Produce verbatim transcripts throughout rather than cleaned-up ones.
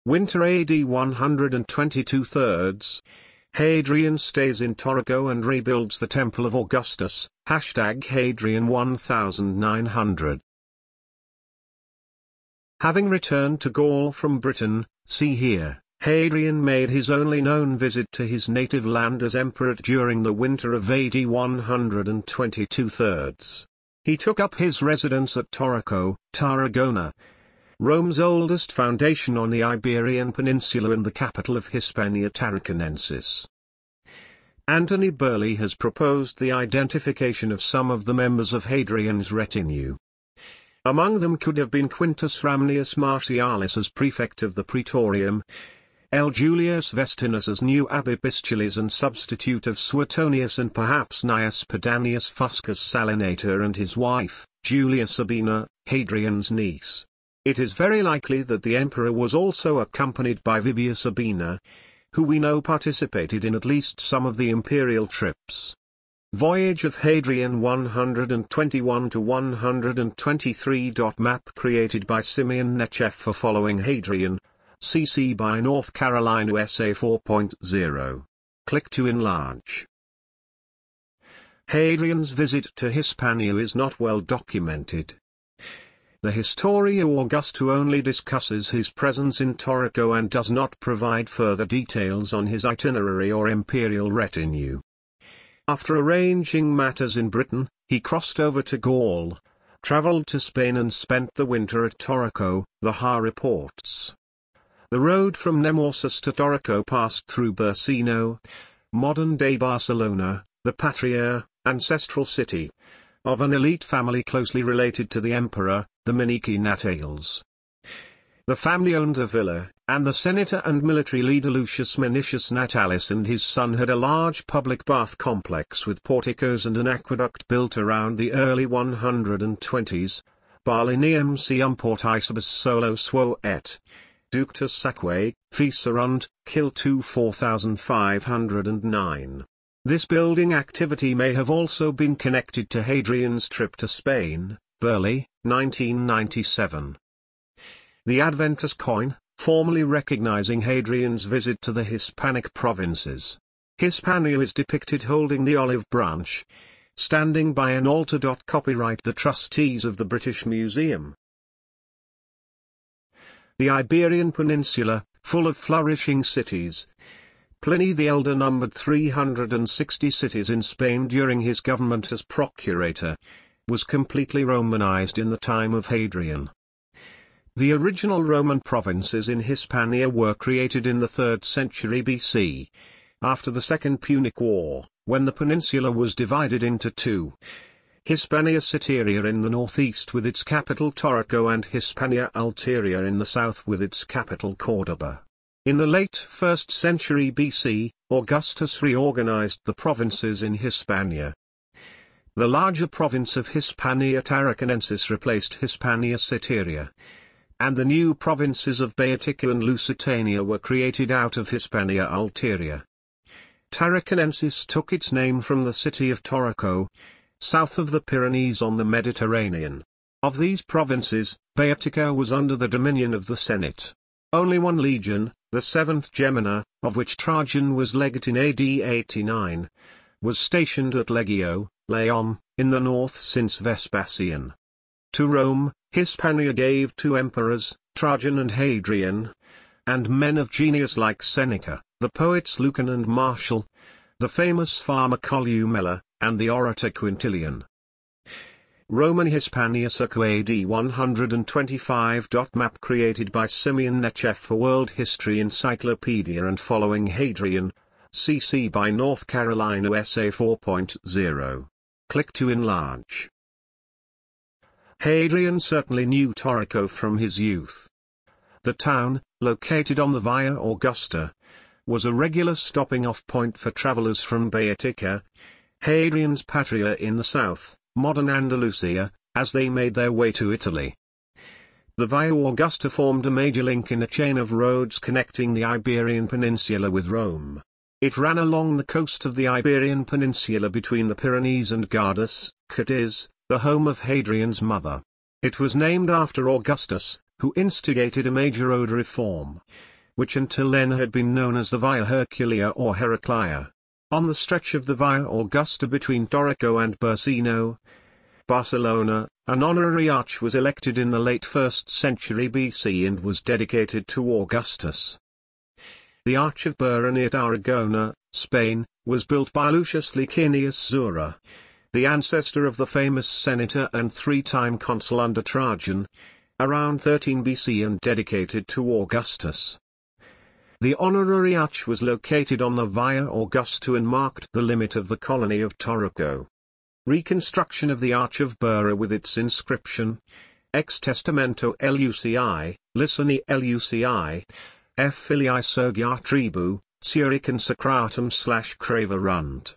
Winter A D one twenty-two thirds. Hadrian stays in Torrico and rebuilds the Temple of Augustus, hashtag Hadrian nineteen hundred. Having returned to Gaul from Britain, see here, Hadrian made his only known visit to his native land as emperor during the winter of A D one twenty-two thirds. He took up his residence at Torrico, Tarragona, Rome's oldest foundation on the Iberian Peninsula and the capital of Hispania Tarraconensis. Anthony Burley has proposed the identification of some of the members of Hadrian's retinue. Among them could have been Quintus Ramnius Martialis as prefect of the Praetorium, L. Julius Vestinus as new Abipistules and substitute of Suetonius, and perhaps Gnaeus Pedanius Fuscus Salinator and his wife, Julia Sabina, Hadrian's niece. It is very likely that the emperor was also accompanied by Vibia Sabina, who we know participated in at least some of the imperial trips. Voyage of Hadrian one twenty-one to one twenty-three. Map created by Simeon Nechev for following Hadrian, C C by North Carolina U S A four point oh. Click to enlarge. Hadrian's visit to Hispania is not well documented. The Historia Augusta only discusses his presence in Torrico and does not provide further details on his itinerary or imperial retinue. After arranging matters in Britain, he crossed over to Gaul, travelled to Spain and spent the winter at Torrico, the Ha reports. The road from Nemausus to Torrico passed through Bursino, modern-day Barcelona, the Patria, ancestral city, of an elite family closely related to the emperor, the Minici Natales. The family owned a villa, and the senator and military leader Lucius Manicius Natalis and his son had a large public bath complex with porticos and an aqueduct built around the early one twenties, Barlineum sium porticibus solo suo et ductus saque, Ficerunt, Kil two four five oh nine. This building activity may have also been connected to Hadrian's trip to Spain, Burley, nineteen ninety-seven. The Adventus coin, formally recognizing Hadrian's visit to the Hispanic provinces. Hispania is depicted holding the olive branch, standing by an altar. Copyright the trustees of the British Museum. The Iberian Peninsula, full of flourishing cities. Pliny the Elder numbered three hundred sixty cities in Spain during his government as procurator, was completely Romanized in the time of Hadrian. The original Roman provinces in Hispania were created in the third century B C, after the Second Punic War, when the peninsula was divided into two. Hispania Citerior in the northeast with its capital Torrico and Hispania Ulterior in the south with its capital Córdoba. In the late first century B C, Augustus reorganized the provinces in Hispania. The larger province of Hispania Tarraconensis replaced Hispania Citerior, and the new provinces of Boeotia and Lusitania were created out of Hispania Ulterior. Tarraconensis took its name from the city of Torrico, south of the Pyrenees on the Mediterranean. Of these provinces, Boeotia was under the dominion of the Senate. Only one legion, the seventh Gemina, of which Trajan was legate in A D eighty-nine, was stationed at Legio, Leon, in the north since Vespasian. To Rome, Hispania gave two emperors, Trajan and Hadrian, and men of genius like Seneca, the poets Lucan and Martial, the famous farmer Columella, and the orator Quintilian. Roman Hispania circa A D one twenty-five. Map created by Simeon Nechev for World History Encyclopedia and following Hadrian, C C by North Carolina U S A four point oh. Click to enlarge. Hadrian certainly knew Torrico from his youth. The town, located on the Via Augusta, was a regular stopping-off point for travelers from Boeotia, Hadrian's patria in the south, modern Andalusia, as they made their way to Italy. The Via Augusta formed a major link in a chain of roads connecting the Iberian Peninsula with Rome. It ran along the coast of the Iberian Peninsula between the Pyrenees and Gardus, Cadiz, the home of Hadrian's mother. It was named after Augustus, who instigated a major road reform. which until then had been known as the Via Herculia or Heraclea. On the stretch of the Via Augusta between Torrico and Bursino, Barcelona, an honorary arch was elected in the late first century B C and was dedicated to Augustus. The Arch of Burra near Tarragona, Spain, was built by Lucius Licinius Sura, the ancestor of the famous senator and three-time consul under Trajan, around thirteen B C and dedicated to Augustus. The honorary arch was located on the Via Augusta and marked the limit of the colony of Torrico. Reconstruction of the Arch of Burra with its inscription, Ex Testamento Luci, Licini Luci, F Filii Sergia Tribu, Suri Consecratum slash Cravarunt.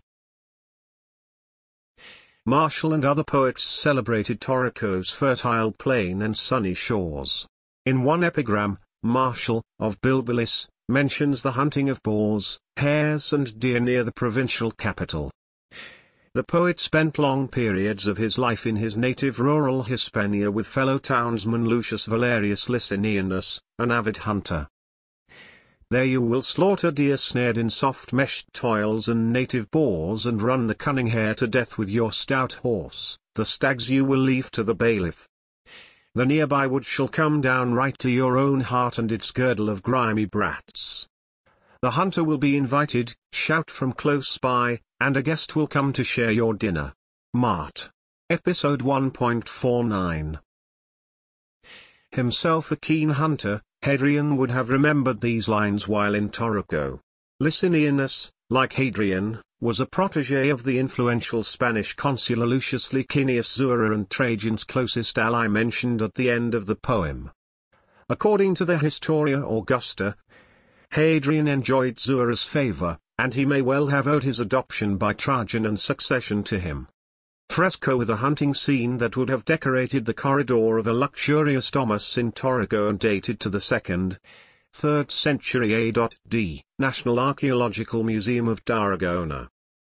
Martial and other poets celebrated Torrico's fertile plain and sunny shores. In one epigram, Martial, of Bilbilis, mentions the hunting of boars, hares and deer near the provincial capital. The poet spent long periods of his life in his native rural Hispania with fellow townsman Lucius Valerius Licinianus, an avid hunter. There you will slaughter deer snared in soft-meshed toils and native boars and run the cunning hare to death with your stout horse, the stags you will leave to the bailiff. The nearby wood shall come down right to your own heart and its girdle of grimy brats. The hunter will be invited, shout from close by, and a guest will come to share your dinner. Mart. Episode one point forty-nine. Himself a keen hunter, Hadrian would have remembered these lines while in Torrico. Licinianus, like Hadrian, was a protégé of the influential Spanish consular Lucius Licinius Sura and Trajan's closest ally mentioned at the end of the poem. According to the Historia Augusta, Hadrian enjoyed Sura's favor, and he may well have owed his adoption by Trajan and succession to him. Fresco with a hunting scene that would have decorated the corridor of a luxurious domus in Torrico and dated to the second, third century A D, National Archaeological Museum of Tarragona.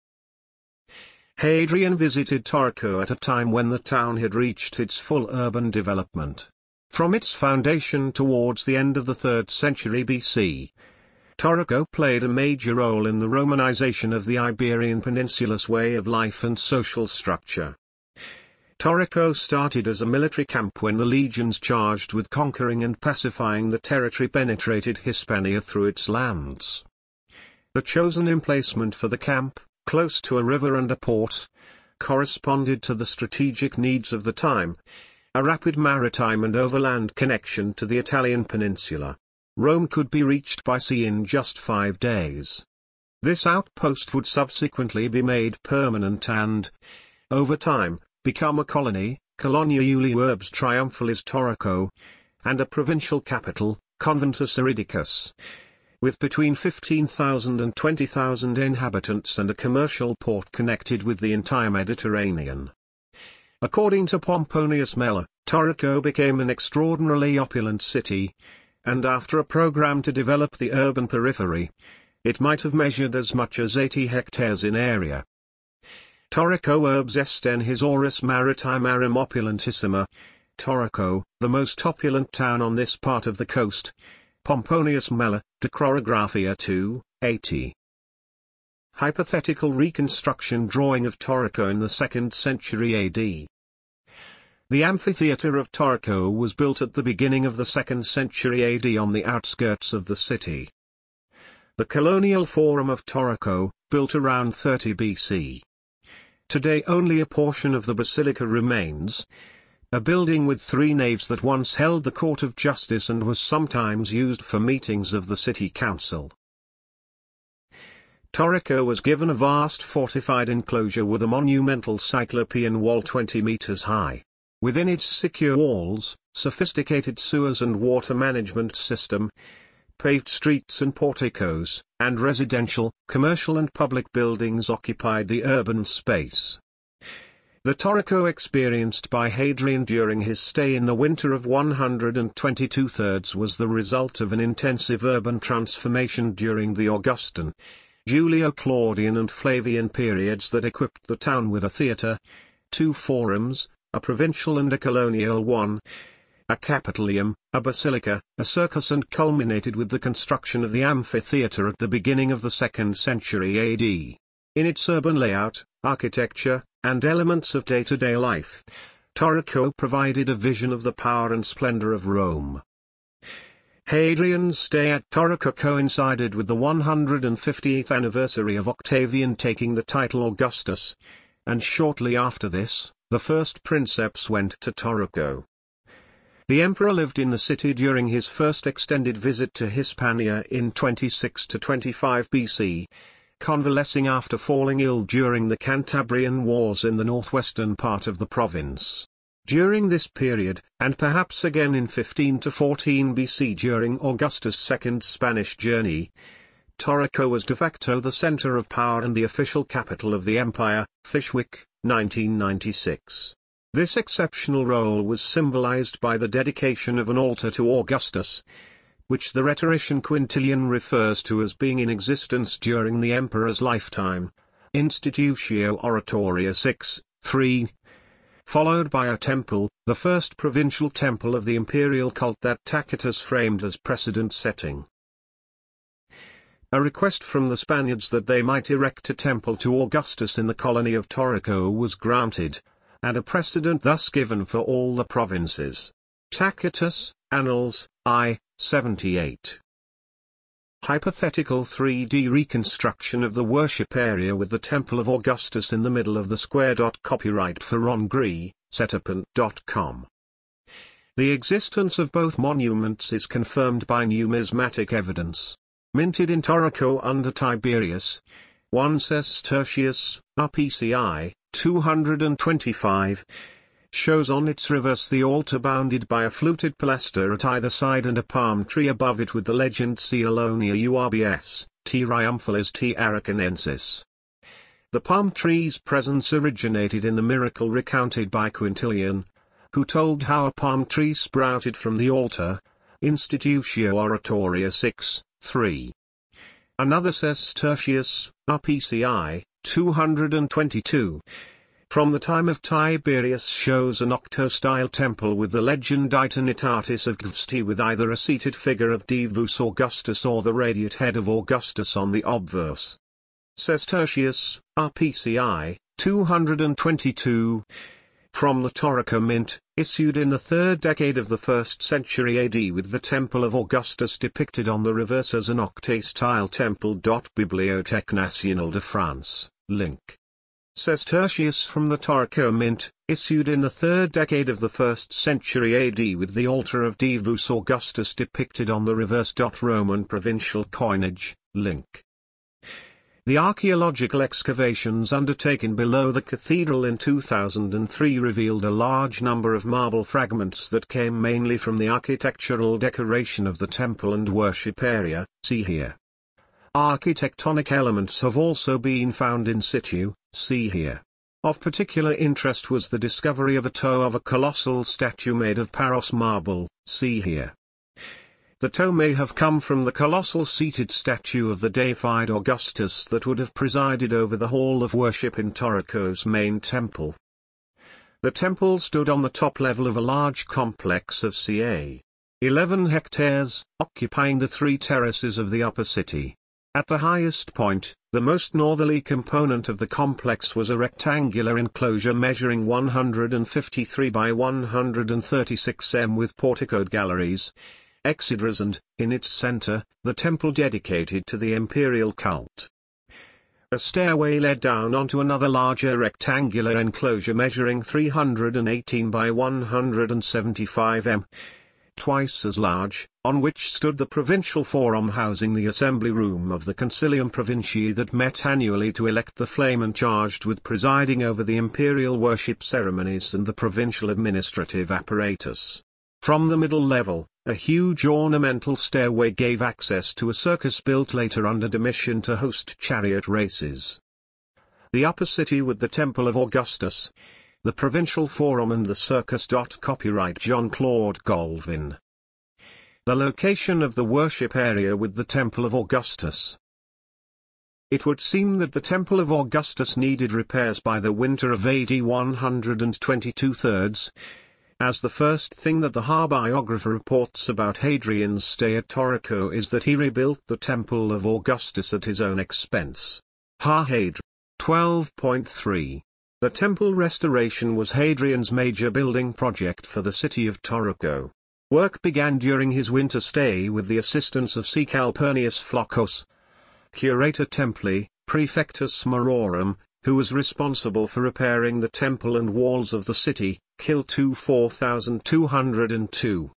Hadrian visited Torrico at a time when the town had reached its full urban development. From its foundation towards the end of the third century B C, Torrico played a major role in the Romanization of the Iberian Peninsula's way of life and social structure. Torrico started as a military camp when the legions charged with conquering and pacifying the territory penetrated Hispania through its lands. The chosen emplacement for the camp, close to a river and a port, corresponded to the strategic needs of the time, a rapid maritime and overland connection to the Italian peninsula. Rome could be reached by sea in just five days. This outpost would subsequently be made permanent and, over time, become a colony, Colonia Iuli Urbs Triumphalis Torrico, and a provincial capital, Conventus Iridicus, with between fifteen thousand and twenty thousand inhabitants and a commercial port connected with the entire Mediterranean. According to Pomponius Mela, Torrico became an extraordinarily opulent city, and after a program to develop the urban periphery, it might have measured as much as eighty hectares in area. Torrico urbs est en his oris maritimarum opulentissima. Torrico, the most opulent town on this part of the coast. Pomponius Mela, De Chorographia two, eighty. Hypothetical reconstruction drawing of Torrico in the second century A D. The amphitheatre of Torrico was built at the beginning of the second century A D on the outskirts of the city. The colonial forum of Torrico, built around thirty B C. Today only a portion of the basilica remains, a building with three naves that once held the court of justice and was sometimes used for meetings of the city council. Torrico was given a vast fortified enclosure with a monumental cyclopean wall twenty meters high. Within its secure walls, sophisticated sewers and water management system, paved streets and porticos, and residential, commercial and public buildings occupied the urban space. The Torrico experienced by Hadrian during his stay in the winter of one hundred twenty-two thirds was the result of an intensive urban transformation during the Augustan, Julio-Claudian and Flavian periods that equipped the town with a theatre, two forums, a provincial and a colonial one, a capitolium, a basilica, a circus, and culminated with the construction of the amphitheatre at the beginning of the second century A D. In its urban layout, architecture, and elements of day-to-day life, Torrico provided a vision of the power and splendor of Rome. Hadrian's stay at Torrico coincided with the one hundred fiftieth anniversary of Octavian taking the title Augustus, and shortly after this, the first princeps went to Torrico. The emperor lived in the city during his first extended visit to Hispania in twenty-six to twenty-five B C, convalescing after falling ill during the Cantabrian Wars in the northwestern part of the province. During this period, and perhaps again in fifteen to fourteen B C during Augustus' second Spanish journey, Torrico was de facto the center of power and the official capital of the empire. Fishwick, nineteen ninety-six. This exceptional role was symbolized by the dedication of an altar to Augustus, which the rhetorician Quintilian refers to as being in existence during the emperor's lifetime, Institutio Oratoria six, three, followed by a temple, the first provincial temple of the imperial cult that Tacitus framed as precedent-setting. A request from the Spaniards that they might erect a temple to Augustus in the colony of Torrico was granted, and a precedent thus given for all the provinces. Tacitus, Annals, I, seventy-eight. Hypothetical three D reconstruction of the worship area with the Temple of Augustus in the middle of the square. Copyright for Ron Gree, Setapint dot com. The existence of both monuments is confirmed by numismatic evidence. Minted in Torrico under Tiberius, one Sestertius, R P C I, two hundred twenty-five, shows on its reverse the altar bounded by a fluted pilaster at either side and a palm tree above it with the legend Cealonia urbs, T. Triumphalis T. Araconensis. The palm tree's presence originated in the miracle recounted by Quintilian, who told how a palm tree sprouted from the altar, Institutio Oratoria six, three. Another says Tertius, R P C I, two hundred twenty-two, from the time of Tiberius shows an octo-style temple with the legend Itinitatis of Gvsti with either a seated figure of Divus Augustus or the radiate head of Augustus on the obverse. Says Tertius, R P C I, two hundred twenty-two, from the Torrico Mint, issued in the third decade of the first century A D with the Temple of Augustus depicted on the reverse as an octave-style temple. Bibliothèque Nationale de France, link. Says Tertius from the Torrico Mint, issued in the third decade of the first century A D with the altar of Divus Augustus depicted on the reverse. Roman provincial coinage, link. The archaeological excavations undertaken below the cathedral in two thousand three revealed a large number of marble fragments that came mainly from the architectural decoration of the temple and worship area, see here. Architectonic elements have also been found in situ, see here. Of particular interest was the discovery of a toe of a colossal statue made of Paros marble, see here. The toe may have come from the colossal seated statue of the deified Augustus that would have presided over the hall of worship in Torrico's main temple. The temple stood on the top level of a large complex of ca. eleven hectares, occupying the three terraces of the upper city. At the highest point, the most northerly component of the complex was a rectangular enclosure measuring one hundred fifty-three by one hundred thirty-six meters with porticoed galleries, exedras and, in its center, the temple dedicated to the imperial cult. A stairway led down onto another larger rectangular enclosure measuring three hundred eighteen by one hundred seventy-five meters, twice as large, on which stood the provincial forum housing the assembly room of the Concilium Provinciae that met annually to elect the flamen charged with presiding over the imperial worship ceremonies and the provincial administrative apparatus. From the middle level, a huge ornamental stairway gave access to a circus built later under Domitian to host chariot races. The upper city with the Temple of Augustus, the provincial forum and the circus. Copyright Jean-Claude Golvin. The location of the worship area with the Temple of Augustus. It would seem that the Temple of Augustus needed repairs by the winter of A D one hundred twenty-two thirds, as the first thing that the hagiographer reports about Hadrian's stay at Torrico is that he rebuilt the Temple of Augustus at his own expense. Ha-Hadr. twelve point three. The temple restoration was Hadrian's major building project for the city of Torrico. Work began during his winter stay with the assistance of C. Calpurnius Flaccus, Curator Templi, Praefectus Marorum, who was responsible for repairing the temple and walls of the city, Kil two four thousand two hundred two.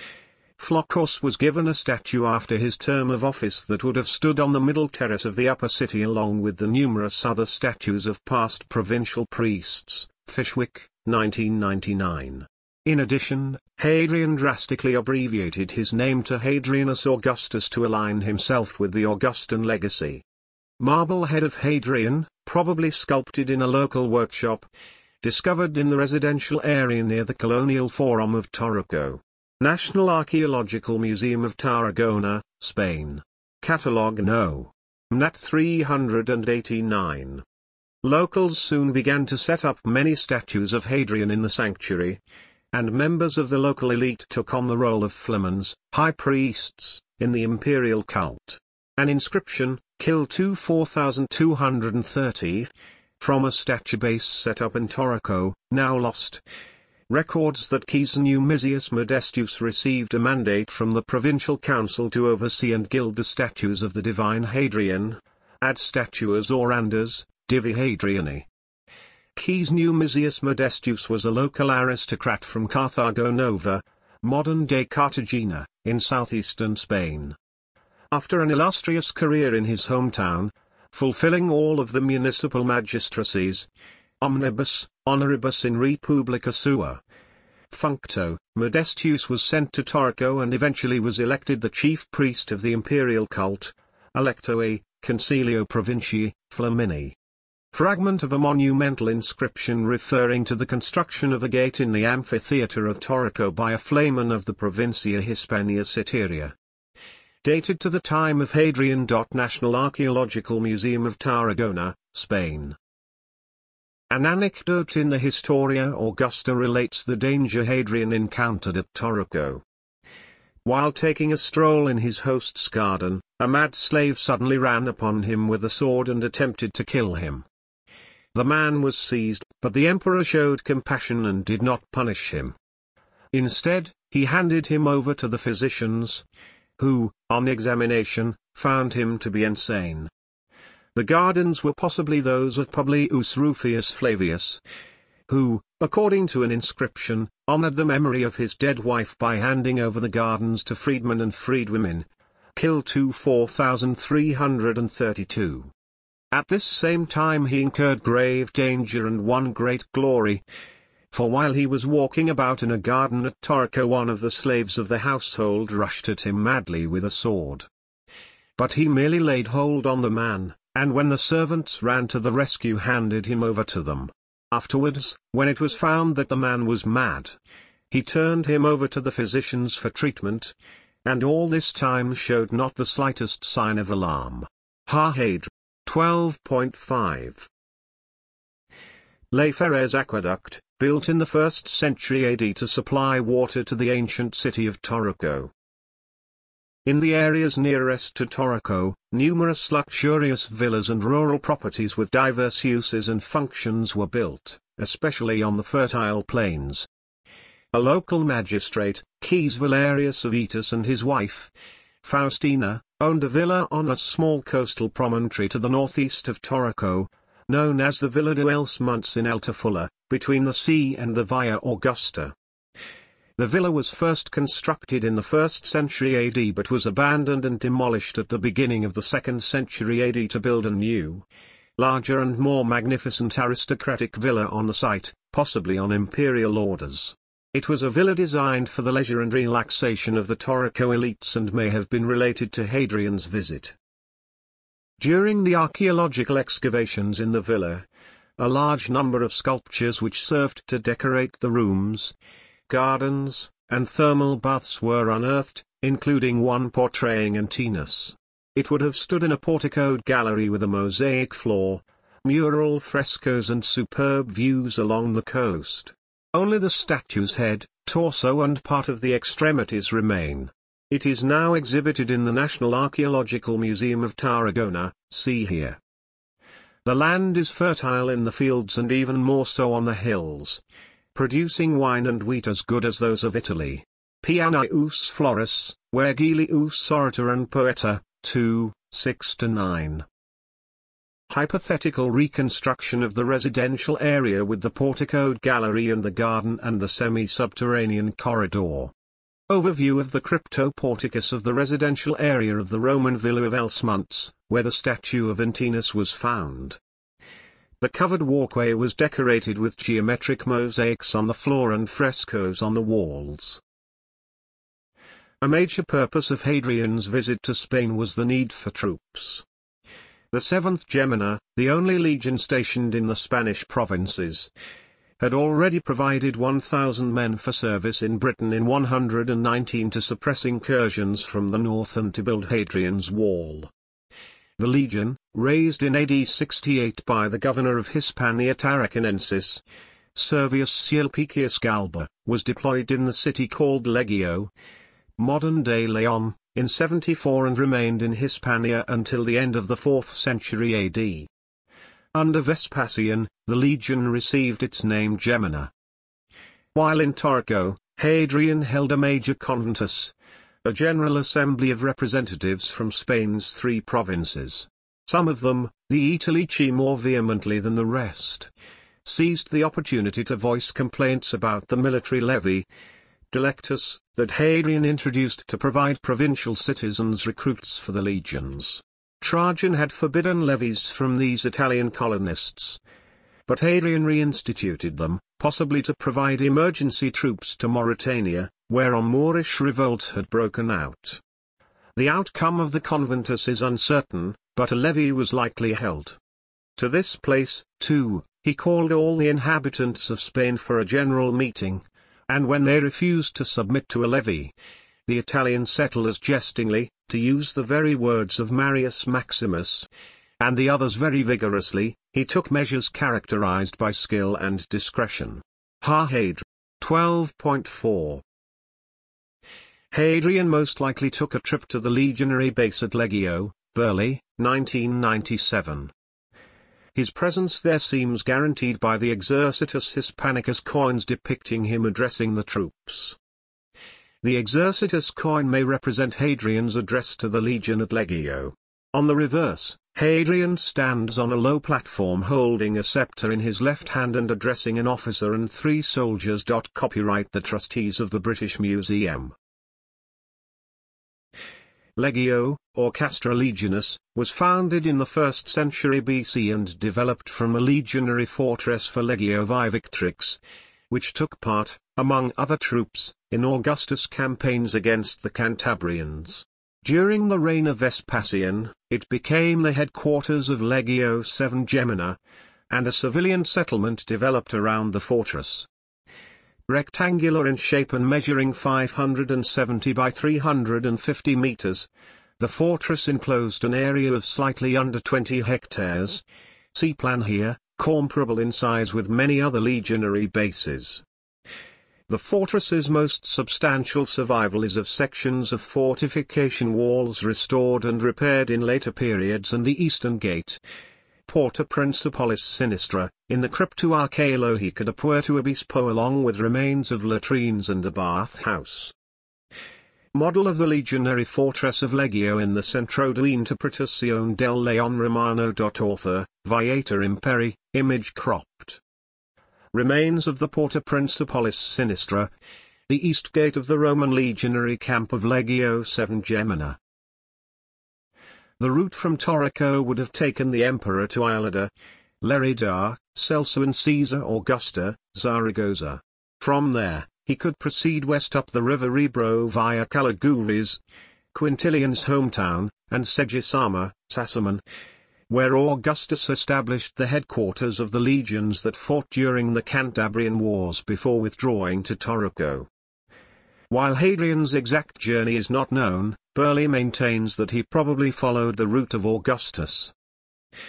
Flaccus was given a statue after his term of office that would have stood on the middle terrace of the upper city along with the numerous other statues of past provincial priests, Fishwick, nineteen ninety-nine. In addition, Hadrian drastically abbreviated his name to Hadrianus Augustus to align himself with the Augustan legacy. Marble head of Hadrian, probably sculpted in a local workshop, discovered in the residential area near the Colonial Forum of Torrico. National Archaeological Museum of Tarragona, Spain. Catalogue No. N A T three eighty-nine. Locals soon began to set up many statues of Hadrian in the sanctuary, and members of the local elite took on the role of flamens, high priests, in the imperial cult. An inscription, Kil two four thousand two hundred thirty, from a statue base set up in Torrico, now lost, records that Caius Numisius Modestus received a mandate from the provincial council to oversee and gild the statues of the divine Hadrian, ad statuas orandas, Divi Hadriani. Caius Numisius Modestus was a local aristocrat from Carthago Nova, modern-day Cartagena, in southeastern Spain. After an illustrious career in his hometown, fulfilling all of the municipal magistracies, omnibus, honoribus in republica sua, functo, Modestus was sent to Torrico and eventually was elected the chief priest of the imperial cult, electo a concilio provincii, Flamini. Fragment of a monumental inscription referring to the construction of a gate in the amphitheatre of Torrico by a flamen of the Provincia Hispania Citeria. Dated to the time of Hadrian. National Archaeological Museum of Tarragona, Spain. An anecdote in the Historia Augusta relates the danger Hadrian encountered at Torrico. While taking a stroll in his host's garden, a mad slave suddenly ran upon him with a sword and attempted to kill him. The man was seized, but the emperor showed compassion and did not punish him. Instead, he handed him over to the physicians, who, on examination, found him to be insane. The gardens were possibly those of Publius Rufius Flavius, who, according to an inscription, honored the memory of his dead wife by handing over the gardens to freedmen and freedwomen. Kil two four thousand three hundred thirty-two. At this same time he incurred grave danger and won great glory, for while he was walking about in a garden at Torrico, one of the slaves of the household rushed at him madly with a sword. But he merely laid hold on the man, and when the servants ran to the rescue handed him over to them. Afterwards, when it was found that the man was mad, he turned him over to the physicians for treatment, and all this time showed not the slightest sign of alarm. Ha-Hadr. twelve point five. Les Ferres Aqueduct, built in the first century A D to supply water to the ancient city of Torrico. In the areas nearest to Torrico, numerous luxurious villas and rural properties with diverse uses and functions were built, especially on the fertile plains. A local magistrate, Caius Valerius Avitus, and his wife, Faustina, owned a villa on a small coastal promontory to the northeast of Torrico, known as the Villa de Els Monts in Altafulla, between the sea and the Via Augusta. The villa was first constructed in the first century A D but was abandoned and demolished at the beginning of the second century A D to build a new, larger and more magnificent aristocratic villa on the site, possibly on imperial orders. It was a villa designed for the leisure and relaxation of the Torrico elites and may have been related to Hadrian's visit. During the archaeological excavations in the villa, a large number of sculptures which served to decorate the rooms, gardens, and thermal baths were unearthed, including one portraying Antinous. It would have stood in a porticoed gallery with a mosaic floor, mural frescoes and superb views along the coast. Only the statue's head, torso and part of the extremities remain. It is now exhibited in the National Archaeological Museum of Tarragona, see here. The land is fertile in the fields and even more so on the hills, producing wine and wheat as good as those of Italy. Pianius Florus, Vergilius Orator and Poeta, two, six to nine. Hypothetical reconstruction of the residential area with the porticoed gallery and the garden and the semi-subterranean corridor. Overview of the cryptoporticus of the residential area of the Roman villa of Elsmunts, where the statue of Antinous was found. The covered walkway was decorated with geometric mosaics on the floor and frescoes on the walls. A major purpose of Hadrian's visit to Spain was the need for troops. The seventh Gemina, the only legion stationed in the Spanish provinces, had already provided one thousand men for service in Britain in one hundred nineteen to suppress incursions from the north and to build Hadrian's Wall. The legion, raised in A D sixty-eight by the governor of Hispania Tarraconensis, Servius Sulpicius Galba, was deployed in the city called Legio, modern-day Leon, in seventy-four and remained in Hispania until the end of the fourth century A D. Under Vespasian, the legion received its name Gemina. While in Torrico, Hadrian held a major conventus, a general assembly of representatives from Spain's three provinces. Some of them, the Aetolici more vehemently than the rest, seized the opportunity to voice complaints about the military levy, delectus, that Hadrian introduced to provide provincial citizens recruits for the legions. Trajan had forbidden levies from these Italian colonists, but Hadrian reinstituted them, possibly to provide emergency troops to Mauritania, where a Moorish revolt had broken out. The outcome of the conventus is uncertain, but a levy was likely held. To this place, too, he called all the inhabitants of Spain for a general meeting, and when they refused to submit to a levy, the Italian settlers jestingly, to use the very words of Marius Maximus, and the others very vigorously, he took measures characterized by skill and discretion. Ha Hadrian. twelve point four. Hadrian most likely took a trip to the legionary base at Legio, Burley, nineteen ninety-seven. His presence there seems guaranteed by the Exercitus Hispanicus coins depicting him addressing the troops. The Exercitus coin may represent Hadrian's address to the legion at Legio. On the reverse, Hadrian stands on a low platform holding a scepter in his left hand and addressing an officer and three soldiers. Copyright the trustees of the British Museum. Legio, or Castra Legionis, was founded in the first century B C and developed from a legionary fortress for Legio Victrix, which took part, among other troops, in Augustus' campaigns against the Cantabrians. During the reign of Vespasian, it became the headquarters of Legio seven Gemina, and a civilian settlement developed around the fortress. Rectangular in shape and measuring five hundred seventy by three hundred fifty meters, the fortress enclosed an area of slightly under twenty hectares. See plan here, comparable in size with many other legionary bases. The fortress's most substantial survival is of sections of fortification walls restored and repaired in later periods and the eastern gate, Porta Principalis Sinistra, in the Cryptu Archaeologica de Puerto Obispo along with remains of latrines and a bathhouse. Model of the legionary fortress of Legio in the Centro de Interpretación del León Romano. Author, Viator Imperi, image cropped. Remains of the Porta Principalis Sinistra, the east gate of the Roman legionary camp of Legio seven Gemina. The route from Torrico would have taken the emperor to Islada, Lerida, Celsa and Caesar Augusta, Zaragoza. From there, he could proceed west up the river Ebro via Caliguris, Quintilian's hometown, and Segisama, Sassamon, where Augustus established the headquarters of the legions that fought during the Cantabrian Wars before withdrawing to Torrico. While Hadrian's exact journey is not known, Burley maintains that he probably followed the route of Augustus.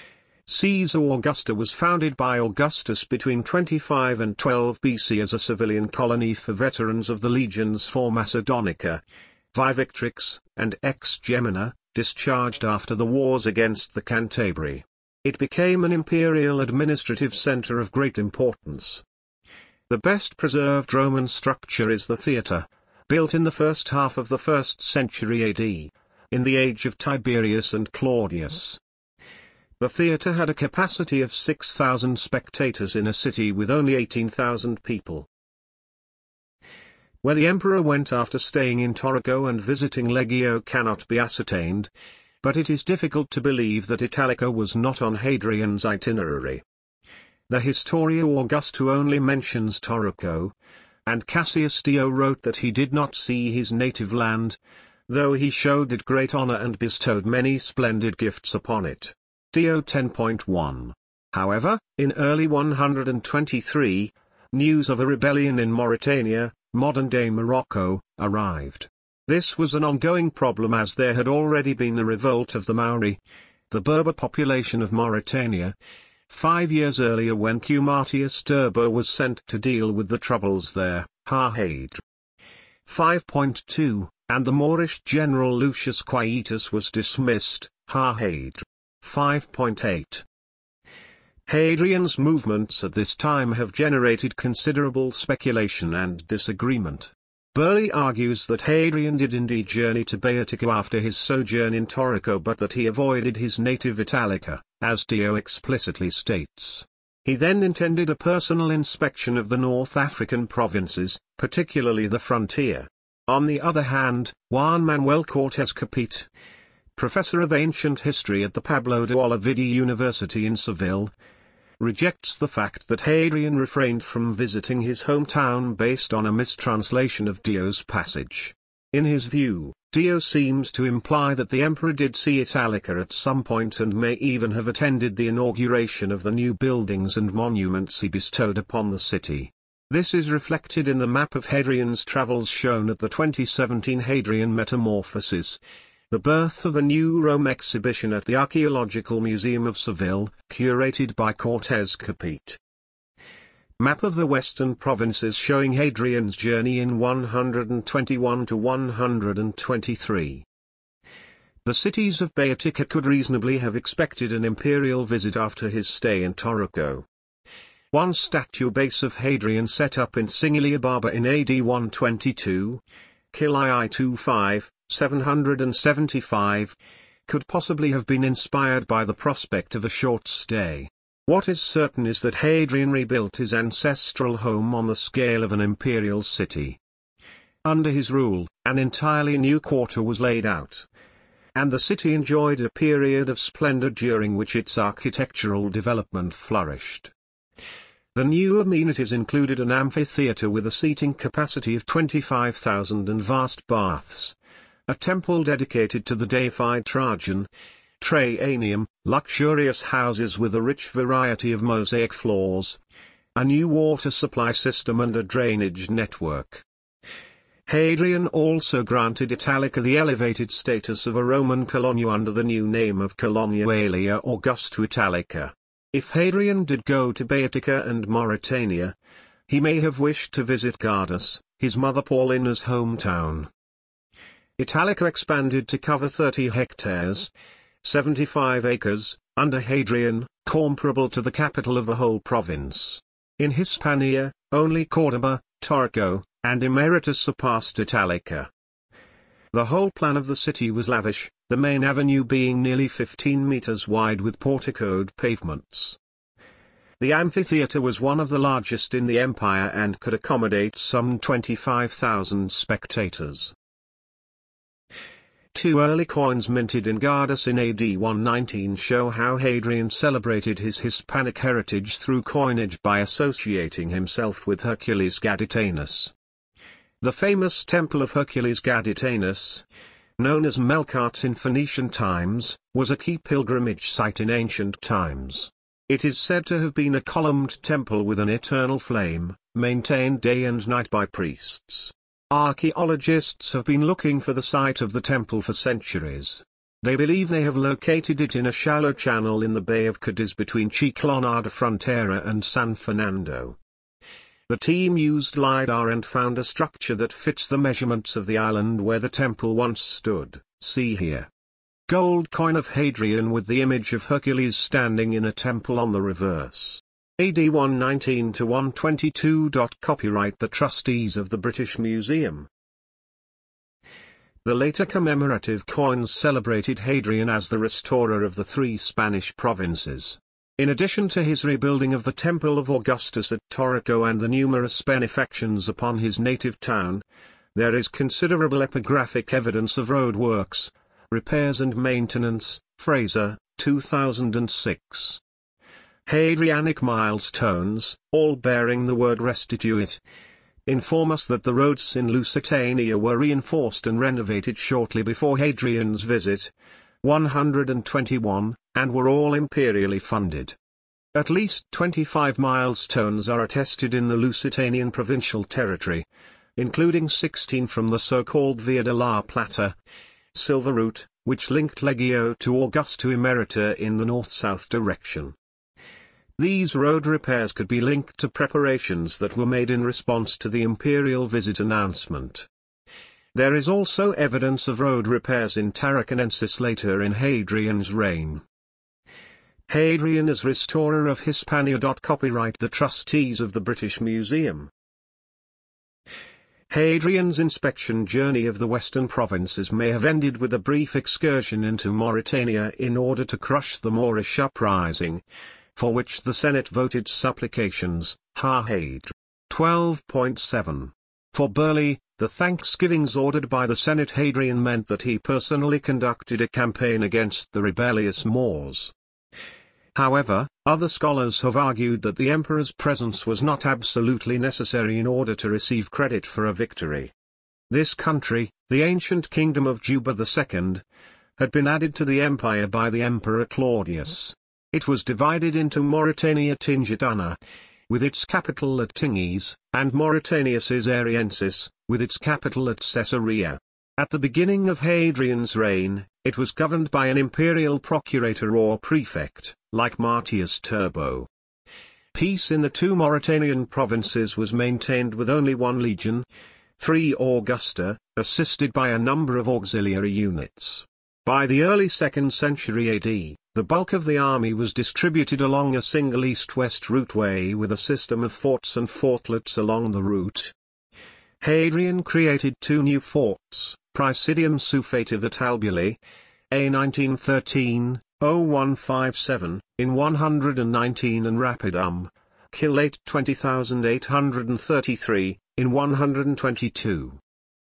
Caesar Augusta was founded by Augustus between twenty-five and twelve B C as a civilian colony for veterans of the legions for Macedonica, Vivictrix, and Exgemina, discharged after the wars against the Cantabri. It became an imperial administrative center of great importance. The best preserved Roman structure is the theatre, built in the first half of the first century A D, in the age of Tiberius and Claudius. The theatre had a capacity of six thousand spectators in a city with only eighteen thousand people. Where the emperor went after staying in Taurico and visiting Legio cannot be ascertained, but it is difficult to believe that Italica was not on Hadrian's itinerary. The Historia Augusta only mentions Taurico, and Cassius Dio wrote that he did not see his native land, though he showed it great honor and bestowed many splendid gifts upon it. Dio ten point one. However, in early one hundred twenty-three, news of a rebellion in Mauritania, modern-day Morocco, arrived. This was an ongoing problem as there had already been the revolt of the Maori, the Berber population of Mauritania, five years earlier when Q. Martius Turbo was sent to deal with the troubles there, Ha-Hadr. five point two, and the Moorish general Lucius Quietus was dismissed, Ha-Hadr. five point eight. Hadrian's movements at this time have generated considerable speculation and disagreement. Burley argues that Hadrian did indeed journey to Boeotia after his sojourn in Taurico but that he avoided his native Italica, as Dio explicitly states. He then intended a personal inspection of the North African provinces, particularly the frontier. On the other hand, Juan Manuel Cortés Capit, professor of ancient history at the Pablo de Olavide University in Seville, rejects the fact that Hadrian refrained from visiting his hometown based on a mistranslation of Dio's passage. In his view, Dio seems to imply that the emperor did see Italica at some point and may even have attended the inauguration of the new buildings and monuments he bestowed upon the city. This is reflected in the map of Hadrian's travels shown at the twenty seventeen Hadrian Metamorphoses, the birth of a new Rome exhibition at the Archaeological Museum of Seville, curated by Cortés Capit. Map of the Western Provinces showing Hadrian's journey in one hundred twenty-one to one hundred twenty-three. The cities of Boeotia could reasonably have expected an imperial visit after his stay in Taurico. One statue base of Hadrian set up in Singilia Barba in A D one twenty-two, Kilii twenty-five, seven hundred seventy-five, could possibly have been inspired by the prospect of a short stay. What is certain is that Hadrian rebuilt his ancestral home on the scale of an imperial city. Under his rule, an entirely new quarter was laid out, and the city enjoyed a period of splendor during which its architectural development flourished. The new amenities included an amphitheater with a seating capacity of twenty-five thousand and vast baths, a temple dedicated to the deified Trajan, Traianium, luxurious houses with a rich variety of mosaic floors, a new water supply system and a drainage network. Hadrian also granted Italica the elevated status of a Roman colonia under the new name of Colonia Aelia Augusta Italica. If Hadrian did go to Boeotia and Mauritania, he may have wished to visit Gardus, his mother Paulina's hometown. Italica expanded to cover thirty hectares, seventy-five acres, under Hadrian, comparable to the capital of the whole province. In Hispania, only Cordoba, Taurico, and Imerita surpassed Italica. The whole plan of the city was lavish, the main avenue being nearly fifteen meters wide with porticoed pavements. The amphitheater was one of the largest in the empire and could accommodate some twenty-five thousand spectators. Two early coins minted in Gardus in A D one nineteen show how Hadrian celebrated his Hispanic heritage through coinage by associating himself with Hercules Gaditanus. The famous Temple of Hercules Gaditanus, known as Melkart in Phoenician times, was a key pilgrimage site in ancient times. It is said to have been a columned temple with an eternal flame, maintained day and night by priests. Archaeologists have been looking for the site of the temple for centuries. They believe they have located it in a shallow channel in the Bay of Cadiz between Chiclana de Frontera and San Fernando. The team used LiDAR and found a structure that fits the measurements of the island where the temple once stood, see here. Gold coin of Hadrian with the image of Hercules standing in a temple on the reverse. A D one nineteen to one twenty-two. Copyright the trustees of the British Museum. The later commemorative coins celebrated Hadrian as the restorer of the three Spanish provinces. In addition to his rebuilding of the Temple of Augustus at Torrico and the numerous benefactions upon his native town, there is considerable epigraphic evidence of roadworks, repairs and maintenance. Fraser, two thousand six. Hadrianic milestones, all bearing the word restituit, inform us that the roads in Lusitania were reinforced and renovated shortly before Hadrian's visit, one hundred twenty-one, and were all imperially funded. At least twenty-five milestones are attested in the Lusitanian provincial territory, including sixteen from the so-called Via de la Plata, silver route, which linked Legio to Augusta Emerita in the north-south direction. These road repairs could be linked to preparations that were made in response to the imperial visit announcement. There is also evidence of road repairs in Tarraconensis later in Hadrian's reign. Hadrian as restorer of Hispania. Copyright the trustees of the British Museum. Hadrian's inspection journey of the western provinces may have ended with a brief excursion into Mauritania in order to crush the Moorish uprising, for which the Senate voted supplications. Ha-Hadr. twelve point seven. For Burleigh, the thanksgivings ordered by the Senate Hadrian meant that he personally conducted a campaign against the rebellious Moors. However, other scholars have argued that the emperor's presence was not absolutely necessary in order to receive credit for a victory. This country, the ancient kingdom of Juba the Second, had been added to the empire by the Emperor Claudius. It was divided into Mauritania Tingitana, with its capital at Tingis, and Mauritania Caesariensis, with its capital at Caesarea. At the beginning of Hadrian's reign, it was governed by an imperial procurator or prefect, like Martius Turbo. Peace in the two Mauritanian provinces was maintained with only one legion, three Augusta, assisted by a number of auxiliary units. By the early second century A D, the bulk of the army was distributed along a single east-west routeway with a system of forts and fortlets along the route. Hadrian created two new forts, Praesidium Sufative at Albulae, A nineteen thirteen, oh one fifty-seven, in one hundred nineteen and Rapidum, Kilate twenty thousand eight hundred thirty-three, in one hundred twenty-two.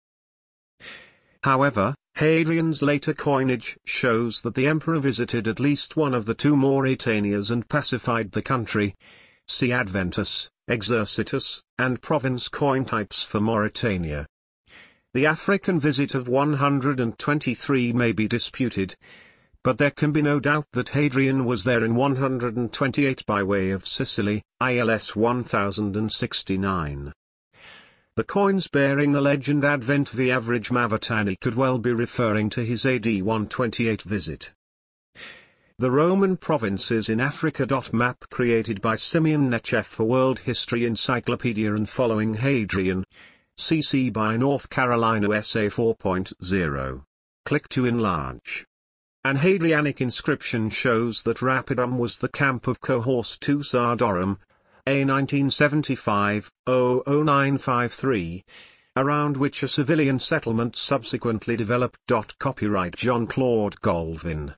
However, Hadrian's later coinage shows that the emperor visited at least one of the two Mauritanias and pacified the country. See Adventus, Exercitus, and Province coin types for Mauritania. The African visit of one hundred twenty-three may be disputed, but there can be no doubt that Hadrian was there in one hundred twenty-eight by way of Sicily, I L S one thousand sixty-nine. The coins bearing the legend Advent v Average Mavitani could well be referring to his A D one twenty-eight visit. The Roman provinces in Africa. Map created by Simeon Nechev for World History Encyclopedia and following Hadrian. C C by North Carolina S A four point oh. Click to enlarge. An Hadrianic inscription shows that Rapidum was the camp of Cohorts two Sardorum, A nineteen seventy-five, oh oh nine fifty-three, around which a civilian settlement subsequently developed. Copyright John Claude Golvin.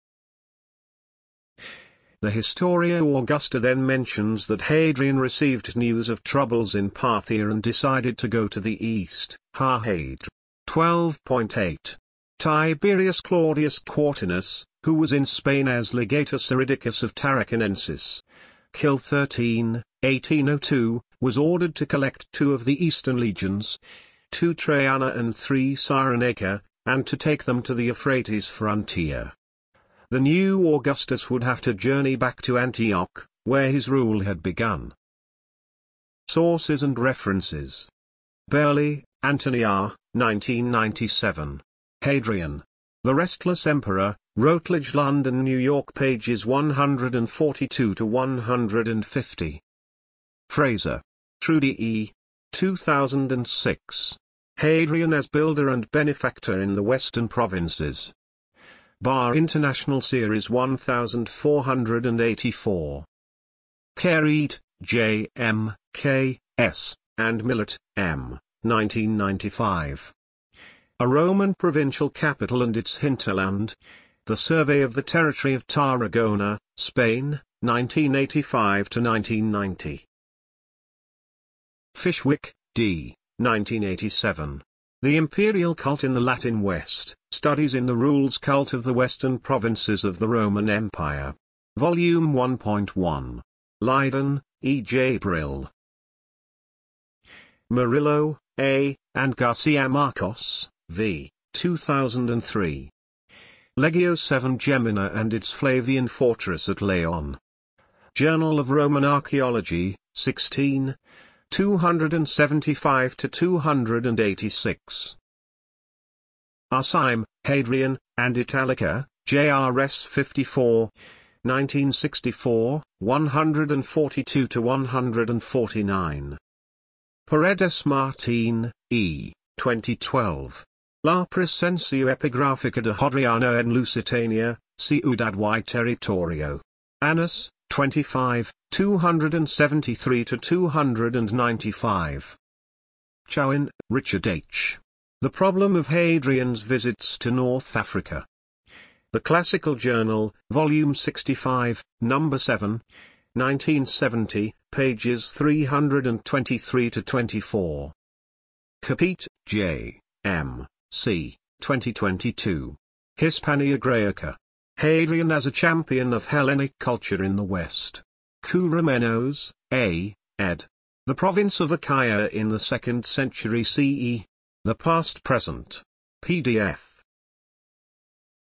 The Historia Augusta then mentions that Hadrian received news of troubles in Parthia and decided to go to the east. Ha-Hadr. twelve point eight. Tiberius Claudius Quartinus, who was in Spain as Legatus Iridicus of Tarraconensis, Kil thirteen, eighteen oh two, was ordered to collect two of the eastern legions, two Traiana and three Cyrenaica, and to take them to the Euphrates frontier. The new Augustus would have to journey back to Antioch, where his rule had begun. Sources and references. Burleigh, Anthony R., nineteen ninety-seven. Hadrian. The Restless Emperor, Routledge, London, New York, pages one hundred forty-two to one hundred fifty. Fraser. Trudy E. two thousand six. Hadrian as Builder and Benefactor in the Western Provinces. Bar International Series fourteen eighty-four. Carey, J. M. K. S., and Millett, M. nineteen ninety-five. A Roman Provincial Capital and its Hinterland. The Survey of the Territory of Tarragona, Spain, nineteen eighty-five to nineteen ninety. Fishwick, D. nineteen eighty-seven. The Imperial Cult in the Latin West, Studies in the Rules Cult of the Western Provinces of the Roman Empire. Volume one point one. Leiden, E. J. Brill. Murillo, A., and Garcia Marcos, V. two thousand three. Legio seven Gemina and its Flavian Fortress at Leon. Journal of Roman Archaeology, sixteen, two seventy-five to two eighty-six. Arcime, Hadrian, and Italica, J R S fifty-four, nineteen sixty-four, one forty-two to one forty-nine. Paredes Martin, E., twenty twelve. La Presencia Epigraphica de Hadriano en Lusitania, Ciudad y Territorio. Annus, twenty-five, two seventy-three to two ninety-five. Chowan, Richard H. The Problem of Hadrian's Visits to North Africa. The Classical Journal, Volume sixty-five, Number seven, nineteen seventy, pages three twenty-three to twenty-four. Capite, J. M. C. twenty twenty-two. Hispania Graeca. Hadrian as a Champion of Hellenic Culture in the West. Kouramenos, A., ed. The Province of Achaia in the second century C E. The Past Present. P D F.